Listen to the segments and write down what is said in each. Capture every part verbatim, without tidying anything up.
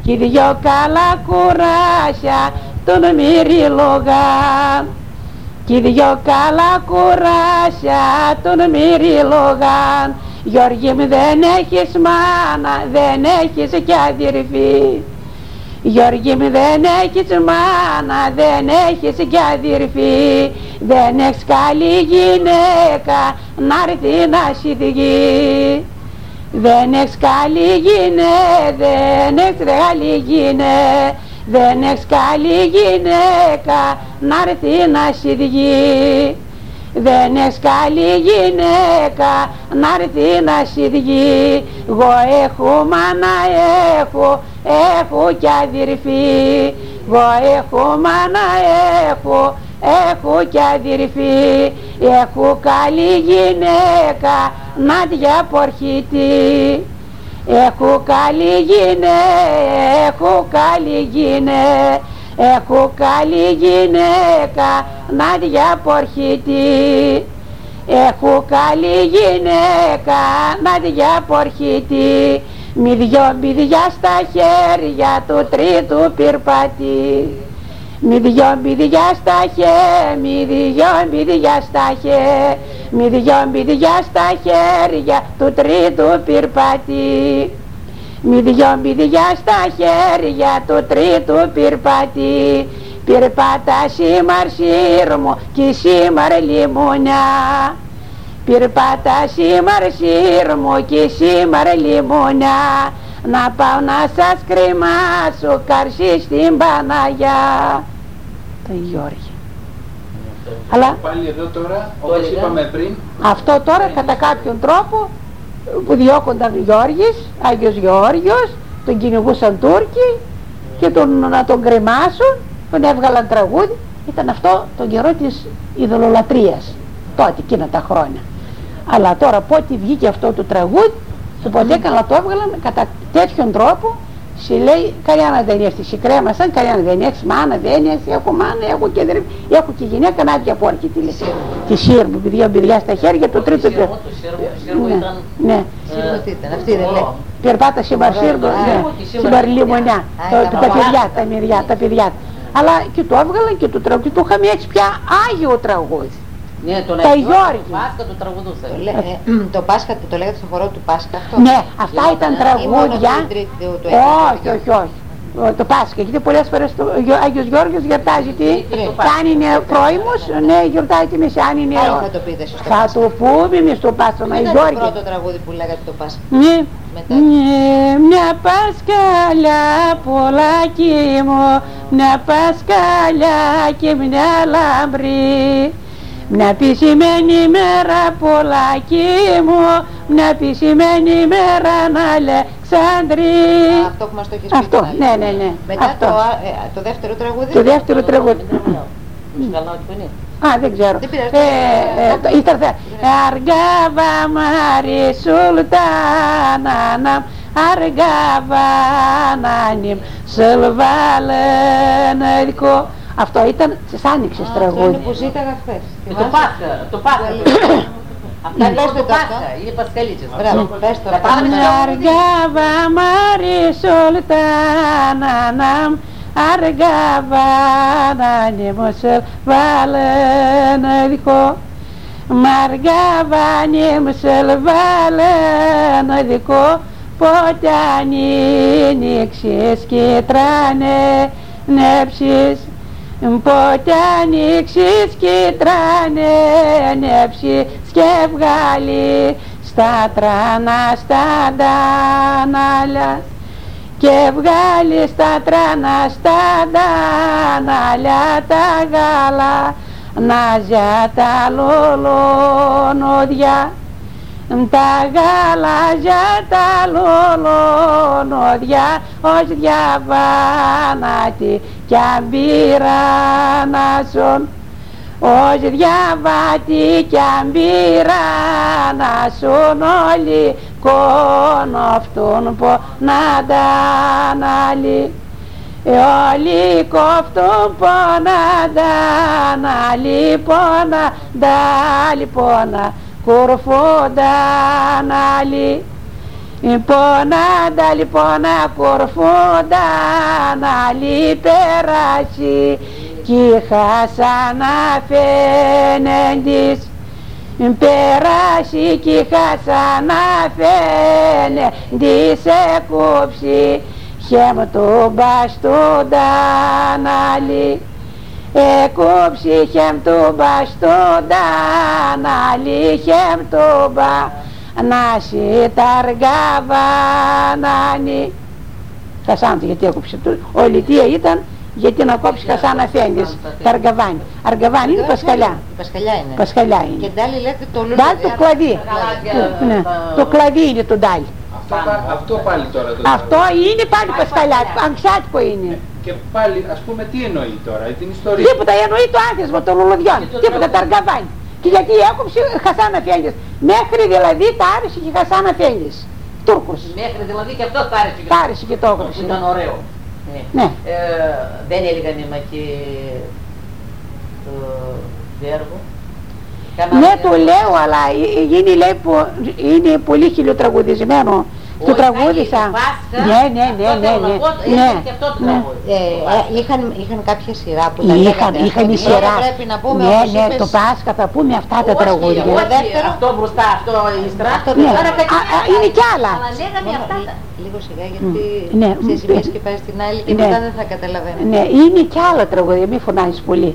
κι δυο καλά κουράσια τον μυριλογάν, κι δυο καλά κουράσια τον μυριλογάν. Γιώργη μου δεν έχεις μάνα, δεν έχεις κι αδερφή. Γιώργη μου δεν έχεις μάνα, δεν έχεις κι αδερφή. Δεν έχεις καλή γυναίκα να έρθει να σιδηγεί. Δεν έχεις καλή γυναίκα, δεν έχεις καλή γυναίκα, δεν έχεις καλή γυναίκα να έρθει να σιδηγεί. Δεν έχεις καλή γυναίκα να έρθει να σιδηγεί. Εγώ έχω μάνα, έχω, έχω κι αδερφή. Εγώ έχω μάνα, έχω, έχω κι αδερφή. Έχω καλή γυναίκα να διαπορχητεί. Έχω καλή γυναίκα, έχω καλή γυναίκα, έχω καλή γυναίκα να διαπορχητεί. Έχω καλή γυναίκα να διαπορχητεί. Μη δυο μπηδιά στα χέρια του τρίτου πυρπατή. Μη δυο μπηδιά στα χέρια, μη δυο μπηδιά στα χέρια, μη δυο μπηδιά στα χέρια του τρίτου πυρπατή. Μη δυο μπηδιά στα χέρια του τρίτου πυρπατή. Πυρπάτα σήμαρ σύρμου κι σήμαρ λιμουνιά. Πυρπάτα σήμαρ σύρμου κι σήμαρ λιμουνιά. Να πάω να σας κρυμάσω καρσί στην Παναγιά. Το Γιώργη. Αλλά πάλι εδώ τώρα, όπως είπαμε πριν, αυτό τώρα κατά κάποιον τρόπο που διώκονταν Γιώργης, Άγιος Γεώργιος, τον κυνηγούσαν Τούρκοι και τον, να τον κρεμάσουν, τον έβγαλαν τραγούδι. Ήταν αυτό τον καιρό της ειδωλολατρίας, τότε εκείνα τα χρόνια. Αλλά τώρα πότε βγήκε αυτό το τραγούδι, το ποτέ έκανα, το έβγαλαν κατά τέτοιον τρόπο. Συ λέει, κανένα δεν έρθει, συ κρέμασαν, κανένα δεν έχεις μάνα, δεν έχεις, έχω μάνα, έχω και, δρε... έχω και γυναίκα να διαπόρχει τη, τη σύρμου, δύο παιδιά στα χέρια, το τρίτο πια. Το σύρμου ήταν... Ναι, σύρμου τι ήταν, αυτή δεν λέει. Πυρπάτα συμπαρσύρμου, ναι, συμπαρλιμονιά, τα παιδιά, τα μυριά, τα παιδιά. Αλλά και το έβγαλαν και το τραγούδι, το είχαμε έτσι πια άγιο τραγούδι. Ναι, τον τα Γιώργη. Το Πάσχα το τραγουδούσε. Το, λέ, ε, το Πάσχα το λέγατε στο χορό του Πάσχα αυτό. Ναι, αυτά ήταν τραγούδια. Όχι, όχι, όχι. Το Πάσχα, γιατί πολλές φορές ο Άγιος Γιώργος γιορτάζει τι, αν είναι πρώιμος, ναι, γιορτάζει τη Μεσσιά, αν είναι... Πάλι θα το πείτε στο Πάσχα. Θα το πούμε εμείς στο Πάσχα, μα Γιώργη. Γιώργη. Είναι το πρώτο τραγούδι που λέγατε το Πάσχα. Ναι, ναι, μια Πασκαλιά πολλάκι μου, μια Πασκαλιά και μια λαμπρή. Μια πισημένη μέρα πολλάκι μου, μια πισημένη μέρα να Αλεξάνδρη. Αυτό που μας το έχεις πει. Αυτό, ναι, ναι, ναι. Μετά αυτό. Το, ε, το δεύτερο τραγούδι. Το δεύτερο τραγούδι. Α, δεν ξέρω. Δεν πειράζει. Ε, ε, ήταν αργάβα Μάρι Σουλτάναναμ, αργάβα Νάνιμ Σελβάλενεδικό. Αυτό ήταν της Άνοιξης τραγούδι. Αυτό είναι που ζήταγα χθες. Το Πάσχα, το Πάσχα. Αυτά είναι το Πάσχα, είναι Πασχαλίτσες. Μπράβο, πες το. Αργάβα Μάρι Σουλτάναναμ, αργάβα Νάνιμ Σελβάλενεδικό. Μαργάβα Νάνιμ Σελβάλενεδικό. Πότε ανοίξεις και τράνε νέψεις, πότε ανοίξεις και τράνε νέψεις και βγάλει στα τράνα στα ντανάλια, και βγάλει στα τράνα στα ντανάλια τα γάλα να ζя τα λουλουνούδια. Τα γαλάζια τα λουλουνούδια ως διαβάνατη κι αμπειράνασον, ως διαβάτη κι αμπειράνασον όλοι κονοφτούν ποναντάν άλλοι, όλοι κοφτούν ποναντάν άλλοι, ποναντάν άλλοι, ποναντάν κορφόνταν άλλοι, πονάντα λοιπόν ακορφούντα άλλη περάσει κι χάσαν αφένεντης περάσει κι χάσαν αφένεντης εκόψει χέμ του μπαστούνταν άλλη εκόψει χέμ του μπαστούνταν άλλη χέμ του μπα να σιταργαβάνανι χασάν του γιατί έκοψε του όλη η αιτία ήταν γιατί να κόψει Χασάν Αφέντης τα αργαβάνι. Αργαβάνι είναι πασκαλιά. Πασκαλιά είναι. Πασκαλιά είναι. Και ντάλι λέτε το λουλούδι. Ντάλι το κλαδί. Το κλαδί είναι το ντάλι. Αυτό πάλι τώρα το αυτό είναι πάλι πασκαλιά, αγξάτικο είναι. Και πάλι ας πούμε τι εννοεί τώρα, την ιστορία. Τίποτα εννοεί το άθεσμα των λουλουδιών, τίποτα τα αργαβάνι. Και γιατί έκοψε Χασάν Αφέντης. Μέχρι δηλαδή τα άρεσε και Χασάν Αφέντης. Τούρκος. Μέχρι δηλαδή και αυτό τα άρεσε. Τα άρεσε και το έκοψε. Ήταν ωραίο. Ναι. Ε, δεν έλεγαμε μα και το Βέργο. Ναι, το λέω, αλλά είναι, λέει, που είναι πολύ χιλιοτραγουδισμένο. Το τραγούδισα. Ναι, ναι, ναι, ναι, ναι. Είχαν, είχαν κάποια σειρά που τα λέγανε. Είχαν η σειρά. Πρέπει να πούμε, ναι, ναι, το Πάσχα θα πούμε αυτά τα τραγούδια. Όχι, αυτό μπροστά, αυτό ύστερα. Είναι κι άλλα. Αλλά λέγαμε αυτά. Λίγο σιγά γιατί ξέρεις μία και πάει στην άλλη και μετά δεν θα καταλαβαίνω. Ναι, είναι κι άλλα τραγούδια, μη φωνάζεις πολύ.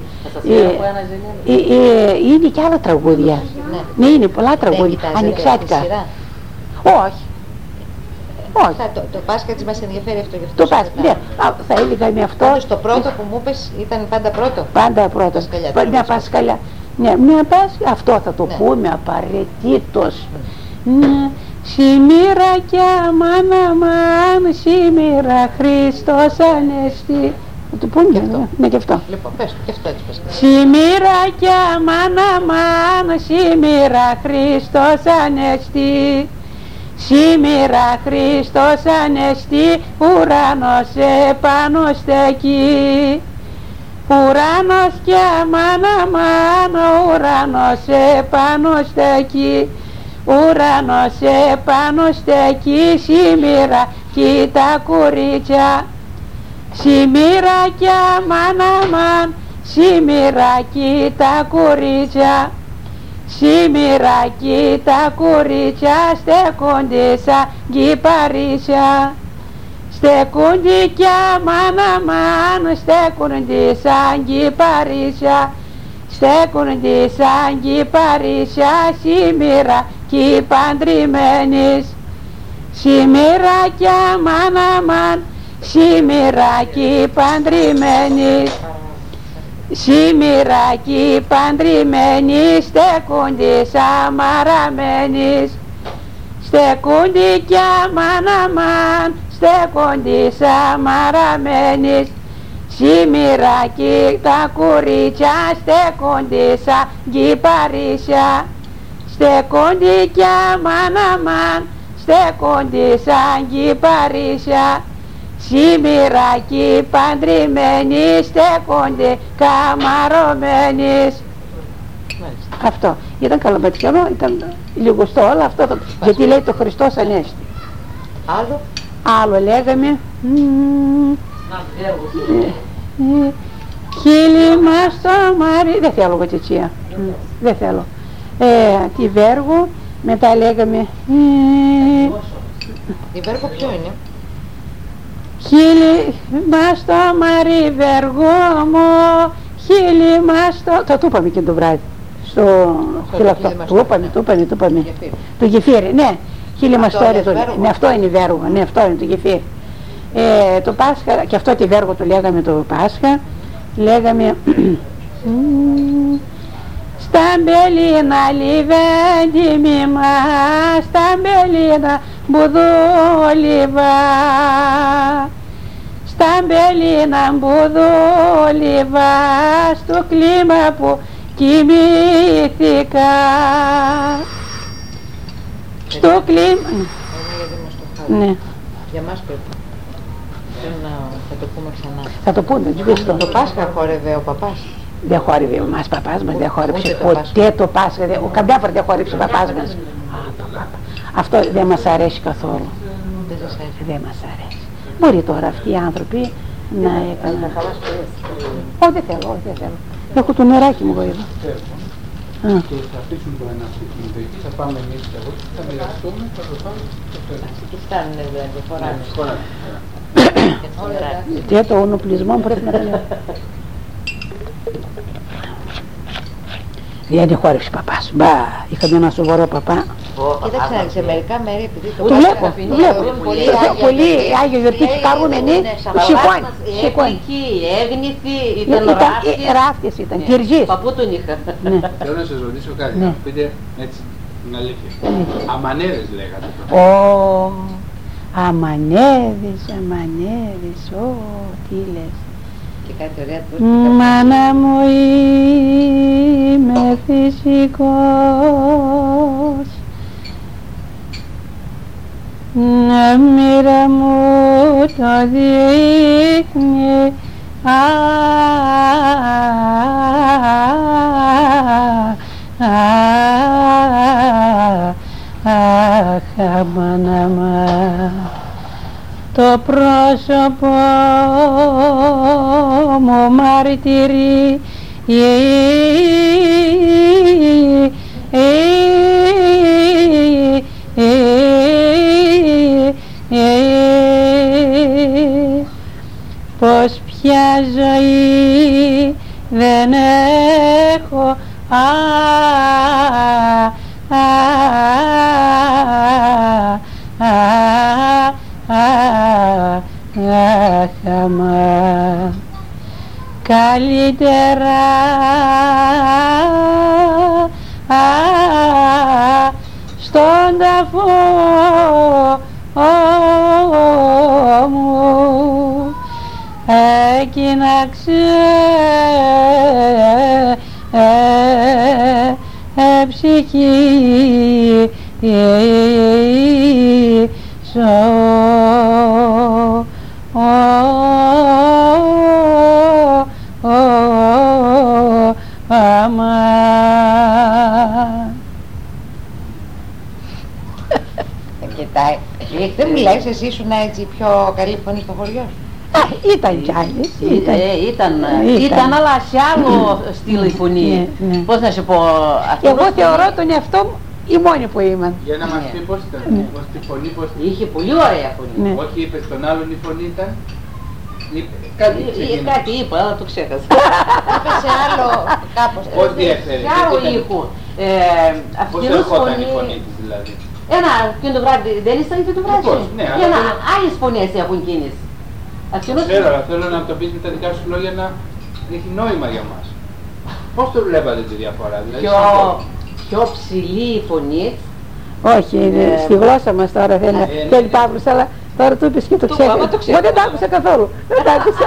Είναι κι άλλα τραγούδια. Ναι, είναι πολλά τραγούδια, ανεξάρτητα. Όχι. Όχι. Το, το Πάσχα της μας ενδιαφέρει αυτό γι' αυτό. Το Πάσχα, ναι. Θα έλεγα με αυτό. Το πρώτο που μου είπες ήταν πάντα πρώτο. Πάντα πρώτο. Μια Πασκαλιά. Ναι, μια Πάσχα, αυτό θα το ναι. πούμε απαραίτητος. Ναι. Ναι. Σήμερα κι αμάν αμάν, σήμερα Χριστός Ανέστη. Θα το πούμε, αυτό. Ναι, και αυτό. Λοιπόν, πες το, και αυτό έτσι πες. Σήμερα κι αμάν αμάν, σήμερα Χριστός Ανέστη. Σήμερα Χριστός Ανέστη, ουρανός επάνω στέκει. Ουρανός κι αμάν αμάν, ουρανός επάνω στέκει. Ουρανός επάνω στέκει, σήμερα κι τα κορίτσια. Σήμερα κι αμάν αμάν, σήμερα κι τα κορίτσια. Σήμερα κι τα κορίτσια στέκονται σαν κυπαρίσια. Στέκονται κι αμάν αμάν, στέκονται σαν κυπαρίσια. Στέκονται σαν κυπαρίσια σήμερα κι παντρεμένες. Σήμερα κι αμάν αμάν, σήμερα κι παντρεμένες. Σήμερα κι παντρεμένοι στέκονται σαν μαραμένες. Στέκονται κι αμάν αμάν, στέκονται σαν μαραμένες. Σήμερα κι τα κορίτσια στέκονται σαν κυπαρίσια. Στέκονται κι αμάν αμάν, στέκονται σαν κυπαρίσια. Σήμερα κι παντρεμένοι στέκονται καμαρωμένες. Αυτό. Ήταν καλοπετιανό, ήταν λιγοστό όλο αυτό. Το, γιατί λέει το Χριστός Ανέστη. Άλλο. Άλλο λέγαμε. Χείλη μας το μάρι. Δεν θέλω γοτιτσία. Δεν θέλω. Τη Βέργο. Μετά λέγαμε. Η Βέργο ποιο είναι? Χείλη μας το μαρί Βέργο μου, χείλη μας το... Το το είπαμε και το βράδυ, στο χειλακτό. Το είπαμε, το είπαμε, το είπαμε. Το γεφύρι, ναι. Χείλη μας το έρετο, ναι, αυτό είναι η Βέργο, ναι, αυτό είναι το γεφύρι. Ε, το Πάσχα, και αυτό τη Βέργο το λέγαμε το Πάσχα, λέγαμε... Στα μπελίνα λιβέντη μήμα, στα μπελίνα μπουδούλιβα. Στα μπελίνα μπουδούλιβα, στο κλίμα που κοιμήθηκα. Στο κλίμα... Ναι. Για μας πρέπει. Θα το πούμε ξανά. Θα το πούμε, το Πάσχα χόρευε ο παπάς. Δεν χόρευε ο μας παπάς μας, δεν χόρεψε ποτέ το Πάσχα, καμιά φορά δεν χόρεψε ο παπάς μας. Αυτό δεν μας αρέσει καθόλου. Δεν μας αρέσει. Μπορεί τώρα αυτοί οι άνθρωποι να έκαναν. Όχι, δεν θέλω, όχι, δεν θέλω. Έχω το νεράκι μου εγώ εδώ. Και θα αφήσουν το ένα αυτοκίνητο εκεί, θα πάμε εμείς και εγώ, θα μοιραστούμε, θα το πάμε στο τέλος. Τι φτάνουν δηλαδή, φοράνε. Και το ονοπλισμό πρέπει να κάνει. Δεν είναι χώρευσε παπάς. Μπα, είχαμε ένα σοβαρό παπά. Κοίταξε, σε μερικά μέρη επειδή το Το βλέπω, το βλέπω. Πολύ Άγιο γιορτή χαρούν εμείς, σηκώνει, σηκώνει. Εθνική, έγνηθη, ήταν Ήταν ράφτης. ράφτης, ήταν κυρζής. Παππού τον είχα. Θέλω να σας ρωτήσω κάτι, Ναι. να πείτε έτσι την αλήθεια. Αμανέδες λέγατε. Ω, αμανέδης, αμανέδης, ω, τι λες. Και κάτι ωραία του. Μάνα μου είμαι φυσικός, να μοίρα μου το δείχνει, α, αχ, μάνα μου, το πρόσωπο μου μαρτυρεί, πως πια ζωή δεν έχω, α, α, α, αχ, καλύτερα στον ταφό μου εκεί να ξεψυχήσω. Κοιτάει. Δεν μιλάς, εσύ ήσουν έτσι πιο καλή φωνή στο χωριό σου. Α, ήταν κι άλλες. Ήταν, ήταν, Ήταν. ήταν, αλλά σε άλλο στυλ η φωνή. Ναι, ναι. Πώς να σου πω, Εγώ αυτός θεωρώ τον εαυτό μου η μόνη που ήμουν. Για να μας Ναι. πει πώς ήταν, πώς τη φωνή, πώς τη... είχε πολύ ωραία φωνή. Ναι. Όχι είπε στον άλλον η φωνή ήταν, είπε, κάτι Ή- ή ξεκίνησε. Κάτι είπα, αλλά το ξέχασα. Είπε σε άλλο κάπως. Πώς διέφερε, Σε άλλο τι ήταν, ήχο. Ε, πώς αυτήν ερχόταν η φωνή της δηλαδή. Ένα, εκείνο το βράδυ, δεν ήσταν και το βράδυ. Λοιπόν, ναι, αλλά Ένα, θέλω- άλλες φωνές έχουν εκείνες. Αυτινός- Ξέρω, αλλά θέλω να το πεις με τα δικά σου λόγια να έχει νόημα για μας. Πώς το βλέπατε τη διαφορά, δηλαδή πιο, σαν το- πιο ψηλή η φωνή. Όχι, είναι Ε, στη γλώσσα μας τώρα θέλει, ε, θέλει Παύλος, αλλά τώρα του είπες και το Το ξέχασα. είπα, το Εγώ ξέχασα. δεν τα άκουσα καθόλου. Δεν τα άκουσα.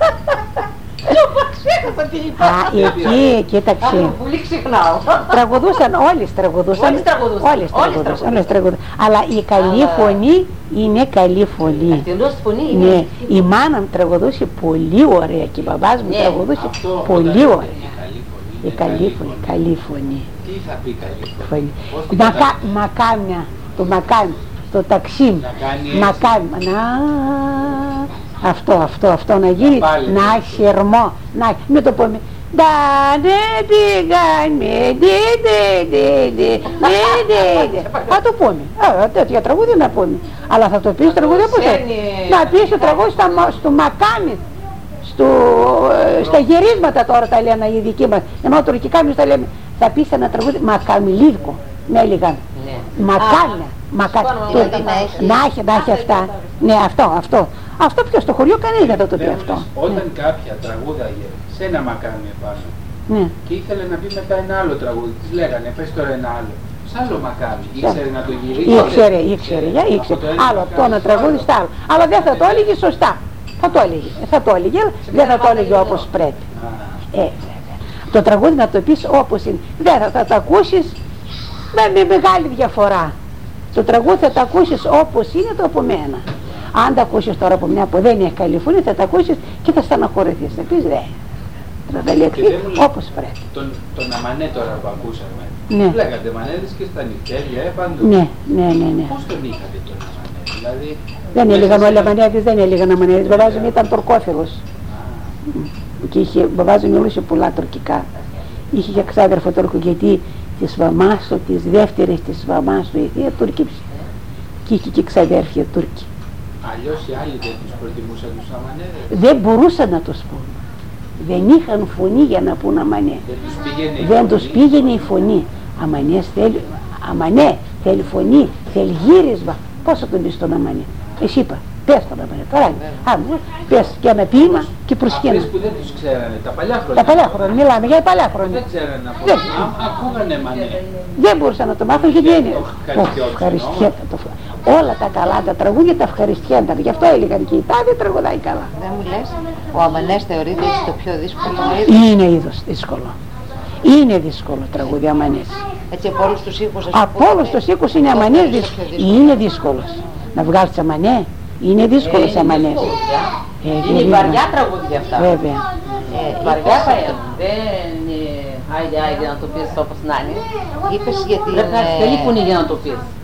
Ξέχασα τι είπα. Α, εκεί, κοίταξε. Αχ, πολύ ξεχνάω. Τραγουδούσαν, όλες τραγουδούσαν. Όλες τραγουδούσαν. Όλες Όλες τραγουδούσαν. τραγουδούσαν. Όλες τραγουδούσαν. Αλλά η καλή Αλλά- φωνή είναι καλή φωνή. Αυτινός φωνή Ναι, είναι. η μάνα μου τραγουδούσε πολύ ωραία και η μπαμπάς μου Ναι, τραγουδούσε Αυτό πολύ όταν ωραία. είναι καλή φωνή, Η είναι καλή φωνή, καλή φωνή. Τι θα πει καλή φωνή. φωνή. Πώς την Μακά, κατάλαβες? μακάμια, το μακάμι, το ταξίμ, Να κάνει έτσι. μακάμι, να, αυτό, αυτό, αυτό να γίνει, Πάλι. να έχει ερμό, να, μην το πούμε, ντα ντε πήγαν με ντε ντε ντε ντε ντε ντε ντε. Θα το πούμε, α, τέτοια τραγούδια να πούμε, αλλά θα το πεις τραγούδια ποτέ, σέρνει- να πεις το τραγούδι στα μα- στο μακάμι, στο, ε, στα γυρίσματα τώρα τα λένε οι δικοί μας, ενώ τουρκικά εμείς τα λέμε, θα πεις ένα τραγούδι μακαμιλίδικο, με έλεγαν. Ναι. Μακάμια, μακάμια. Σπάνω, Το- δηλαδή, να έχει- Να έχει, να έχει αυτά. Ναι, αυτό, αυτό. Αυτό ποιο στο χωριό κανείς δεν θα το πει αυτό. Βλέπεις, όταν κάποια τραγούδαγε σε ένα μακάμι επάνω Ναι. και ήθελε να πει μετά ένα άλλο τραγούδι, της λέγανε πες τώρα ένα άλλο. Σ' άλλο μακάμι, ήξερε να το γυρίσει. Ήξερε, ήξερε, για Από ήξερε. το ένα Άλλο μακάμι αυτό να στο τραγούδι άλλο. στα άλλο. Αλλά δεν θα το έλεγε σωστά. Θα το έλεγε, θα το έλεγε, αλλά δεν θα το έλεγε όπως πρέπει. Α, Ε, βέβαια. Το τραγούδι να το πεις όπως είναι. Δεν θα, θα το ακούσεις με, με μεγάλη διαφορά. Το τραγούδι θα το ακούσεις όπως είναι το από μένα. Αν το ακούσεις τώρα από μια που δεν έχει καλή φωνή, θα το ακούσεις και θα στεναχωρηθείς. Θα πεις δε. Θα τα και λεχθεί δεν μου λέει- όπως πρέπει. Τον, τον Αμανέ τώρα που ακούσαμε, Ναι. Λέγατε μανέδες και στα νυχτέρια, ε, παντού. Ναι, ναι, ναι, ναι. Πώς τον είχατε τον Αμανέδη, δηλαδή... Δεν μέσα έλεγαν σε- όλοι Αμανέδες, δεν έλεγαν Αμανέδες. Ο μπαμπάς μου ήταν τουρκόφιλος. Και είχε, ο μπαμπάς μου μιλούσε πολλά τουρκικά. Είχε και ξάδερφο Τούρκο, γιατί της μαμάς του, της δεύτερης της μαμάς του, η θεία Τουρκήψη. Και είχε και ξαδέρφια Τούρκοι. Αλλιώς οι άλλοι δεν τους προτιμούσαν τους Αμανέδες. Δεν μπορούσαν να τους πούν. Δεν είχαν φωνή για να πούν Αμανέ. Δεν τους πήγαινε η Δεν φωνή. τους πήγαινε η φωνή. Αμανές θέλει, Αμανέ, θέλει φωνή, θέλει γύρισμα. Πώς θα τον πεις τον Αμανέ? Εσύ είπα, πες τον Αμανέ, παράδειγμα. Α, πες και ένα ποίημα και προσκύνω. Αυτές που δεν τους ξέρανε, τα παλιά χρόνια. Τα παλιά χρόνια, μιλάμε για τα παλιά Δεν χρόνια. ξέρανε να Δεν. πούν. Α- Ακούγανε Μανέ. Δεν μπορούσαν να το μάθουν γιατί δεν είναι. Ευχαριστιόταν, Ευχαριστιέται το. Όλα τα καλά τα τραγούδια τα ευχαριστιέταν. Γι' αυτό έλεγαν και η τάδε τραγουδάει καλά. Δεν μου λες, ο Αμανές θεωρείται έτσι το πιο δύσκολο είδος. Είναι είδος δύσκολο. Είναι δύσκολο τραγούδι Αμανές. Έτσι από όλους τους ήχους, ας Από όλους τους οίκους είναι Αμανές δύσκολο. Είναι δύσκολος. Να βγάλεις Αμανέ, είναι δύσκολος Αμανές. Ε, Είναι γερίδα. βαριά τραγούδια αυτά. Βέβαια. Ε, βαριά παρέα. Δεν είναι άιντε άιντε να το πεις όπως να είναι. είπες για την... Πρέπει να έχεις ε, καλή φωνή για να το πεις.